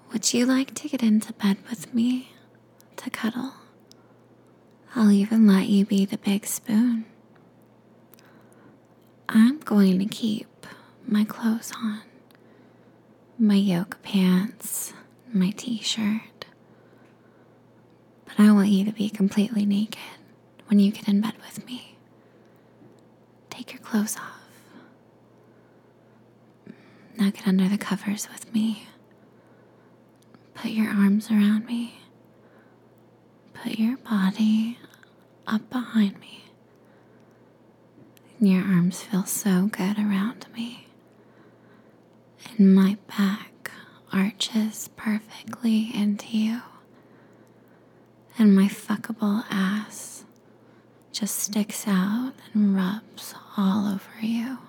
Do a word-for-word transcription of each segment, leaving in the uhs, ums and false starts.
Would you like to get into bed with me to cuddle? I'll even let you be the big spoon. I'm going to keep my clothes on, my yoga pants, my t-shirt, but I want you to be completely naked when you get in bed with me. Take your clothes off. Now get under the covers with me. Put your arms around me. Put your body up behind me. And your arms feel so good around me. And my back arches perfectly into you. And my fuckable ass just sticks out and rubs all over you.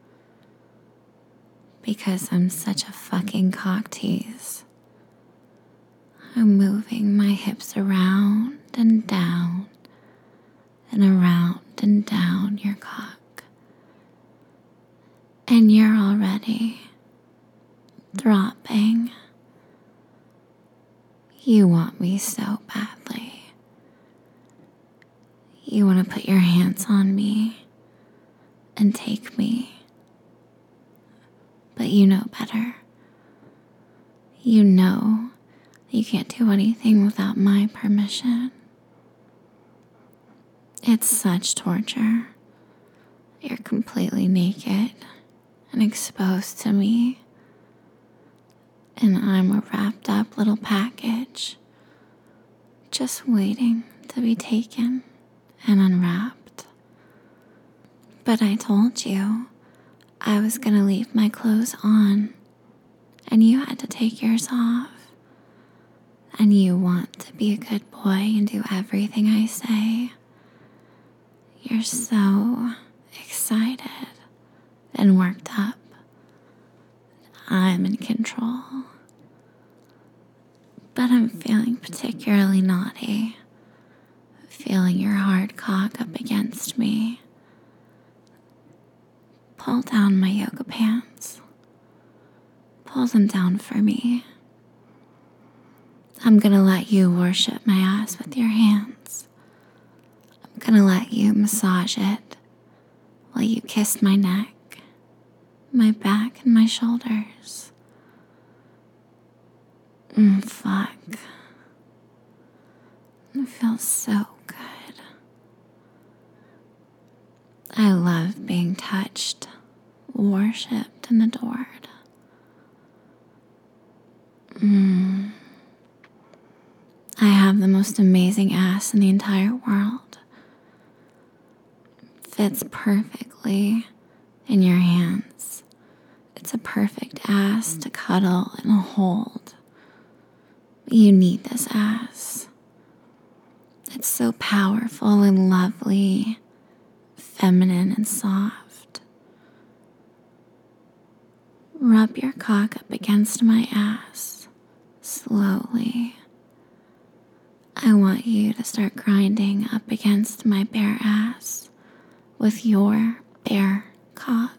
Because I'm such a fucking cock tease. I'm moving my hips around and down and around and down your cock. And you're already dropping. You want me so badly. You want to put your hands on me and take me. But you know better. You know you can't do anything without my permission. It's such torture. You're completely naked and exposed to me. And I'm a wrapped up little package, just waiting to be taken and unwrapped. But I told you I was gonna leave my clothes on, and you had to take yours off. And you want to be a good boy and do everything I say. You're so excited and worked up. I'm in control. But I'm feeling particularly naughty. Feeling your hard cock up against me. Pull down my yoga pants. Pull them down for me. I'm gonna let you worship my ass with your hands. I'm gonna let you massage it while you kiss my neck, my back, and my shoulders. Mm, fuck. It feels so good. I love being touched, worshipped, and adored. Mmm. I have the most amazing ass in the entire world. Fits perfectly in your hands. It's a perfect ass to cuddle and hold. You need this ass. It's so powerful and lovely, feminine and soft. Rub your cock up against my ass, slowly. I want you to start grinding up against my bare ass with your bare cock.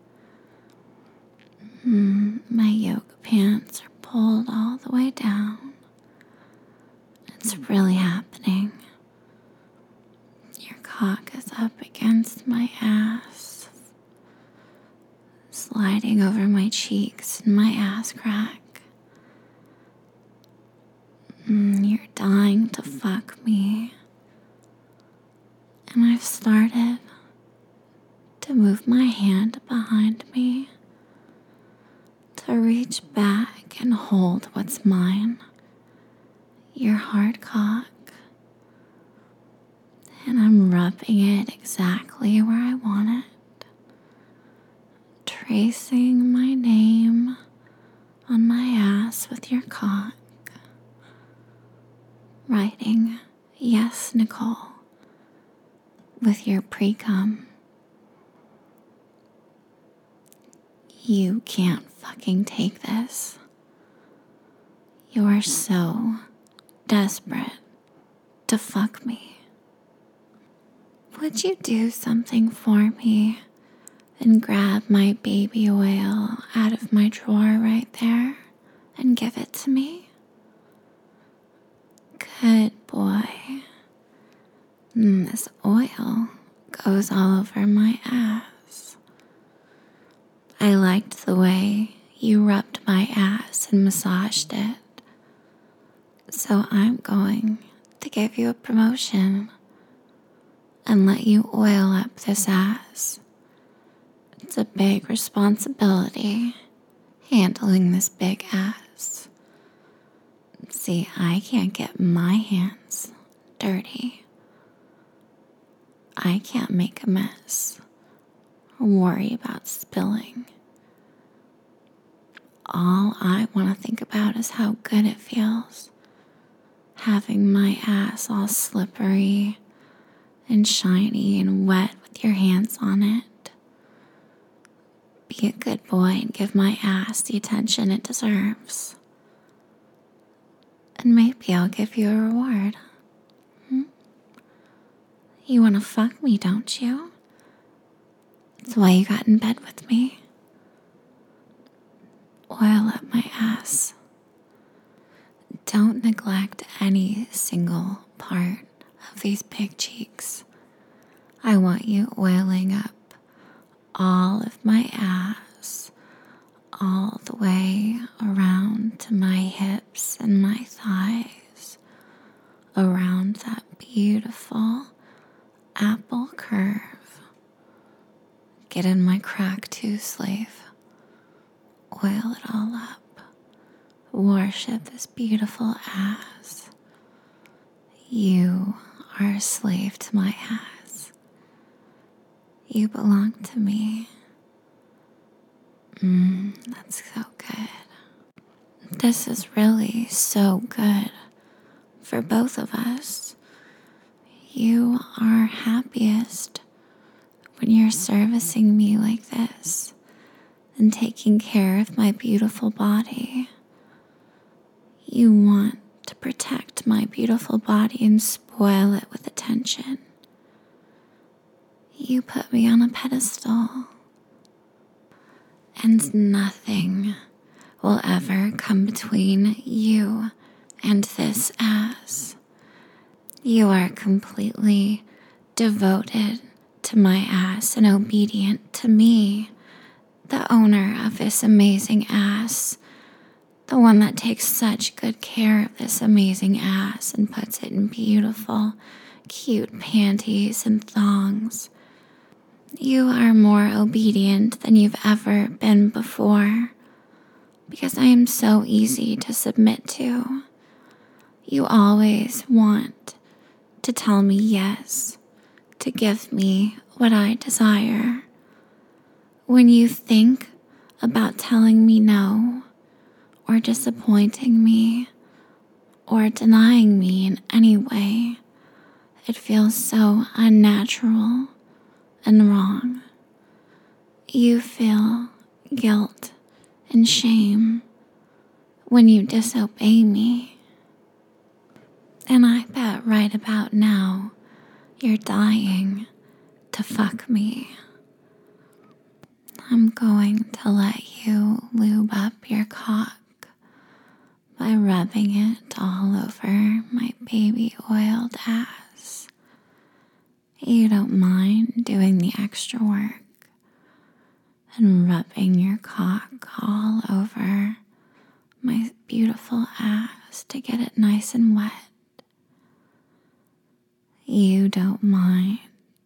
Mm, my yoga pants are pulled all the way down. It's really happening. Your cock is up against my ass, sliding over my cheeks and my ass crack. Mm, you're dying to fuck me. And I've started to move my hand behind me to reach back and hold what's mine, your hard cock. And I'm rubbing it exactly where I want it, tracing my name on my ass with your cock. Writing, yes, Nicole, with your pre-cum. You can't fucking take this. You're so desperate to fuck me. Would you do something for me and grab my baby oil out of my drawer right there and give it to me? Good boy. Mm, this oil goes all over my ass. I liked the way you rubbed my ass and massaged it. So I'm going to give you a promotion and let you oil up this ass. It's a big responsibility handling this big ass. See, I can't get my hands dirty. I can't make a mess or worry about spilling. All I want to think about is how good it feels having my ass all slippery and shiny and wet with your hands on it. Be a good boy and give my ass the attention it deserves. And maybe I'll give you a reward. Hmm? You want to fuck me, don't you? That's why you got in bed with me. Oil up my ass. Don't neglect any single part of these big cheeks. I want you oiling up all of my ass, all the way around to my hips and my thighs, around that beautiful apple curve. Get in my crack too, slave. Oil it all up. Worship this beautiful ass. You are a slave to my ass. You belong to me. Mmm, that's so good. This is really so good for both of us. You are happiest when you're servicing me like this and taking care of my beautiful body. You want to protect my beautiful body and spoil it with attention. You put me on a pedestal, and nothing will ever come between you and this ass. You are completely devoted to my ass and obedient to me, the owner of this amazing ass, the one that takes such good care of this amazing ass and puts it in beautiful, cute panties and thongs. You are more obedient than you've ever been before, because I am so easy to submit to. You always want to tell me yes, to give me what I desire. When you think about telling me no, or disappointing me, or denying me in any way, it feels so unnatural and wrong. You feel guilt and shame when you disobey me. And I bet right about now you're dying to fuck me. I'm going to let you lube up your cock by rubbing it all over my baby oiled ass. You don't mind doing the extra work and rubbing your cock all over my beautiful ass to get it nice and wet. You don't mind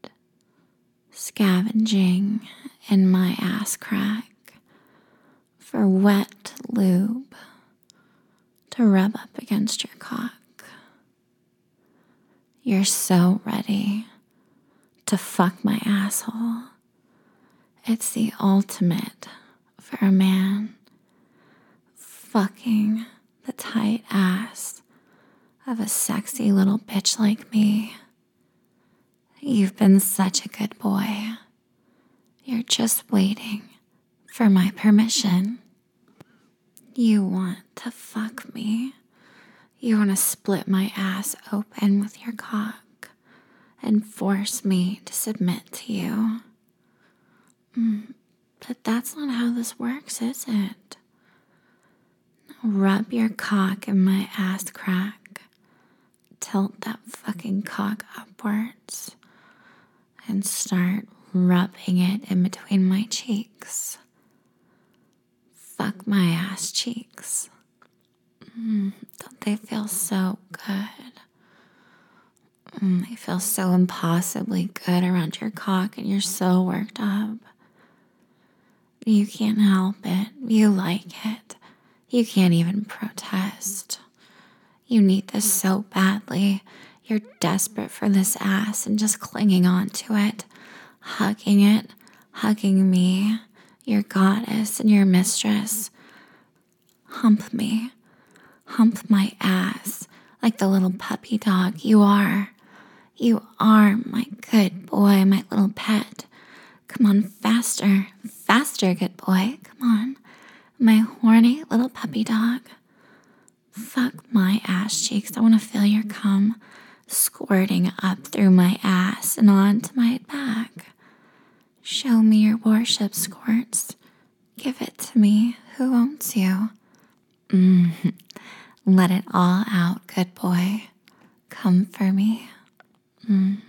scavenging in my ass crack for wet lube to rub up against your cock. You're so ready to fuck my asshole. It's the ultimate for a man. Fucking the tight ass of a sexy little bitch like me. You've been such a good boy. You're just waiting for my permission. You want to fuck me. You want to split my ass open with your cock and force me to submit to you. Mm, but that's not how this works, is it? Rub your cock in my ass crack. Tilt that fucking cock upwards and start rubbing it in between my cheeks. Fuck my ass cheeks. Mm, don't they feel so good? Mm, they feel so impossibly good around your cock and you're so worked up. You can't help it. You like it. You can't even protest. You need this so badly. You're desperate for this ass and just clinging on to it, hugging it, hugging me, your goddess and your mistress. Hump me. Hump my ass like the little puppy dog you are. You are my good boy, my little pet. Come on, faster, faster, good boy. Come on, my horny little puppy dog. Fuck my ass cheeks. I want to feel your cum squirting up through my ass and onto my back. Show me your worship squirts. Give it to me. Who owns you? Mm. Let it all out, good boy. Come for me. Mm.